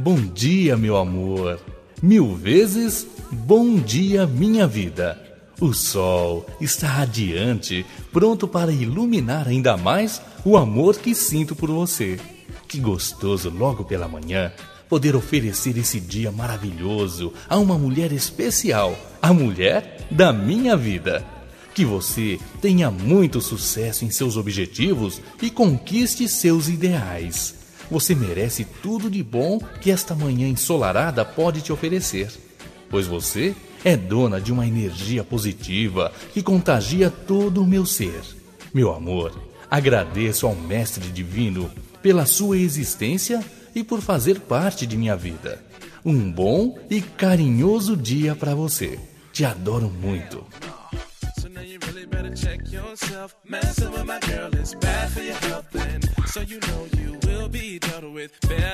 Bom dia, meu amor. 1000 vezes bom dia, minha vida. O sol está radiante, pronto para iluminar ainda mais o amor que sinto por você. Que gostoso logo pela manhã poder oferecer esse dia maravilhoso a uma mulher especial, a mulher da minha vida. Que você tenha muito sucesso em seus objetivos e conquiste seus ideais. Você merece tudo de bom que esta manhã ensolarada pode te oferecer, pois você é dona de uma energia positiva que contagia todo o meu ser. Meu amor, agradeço ao Mestre Divino pela sua existência e por fazer parte de minha vida. Um bom e carinhoso dia para você. Te adoro muito. Check yourself, messing with my girl is bad for your health, and so you know you will be dealt with.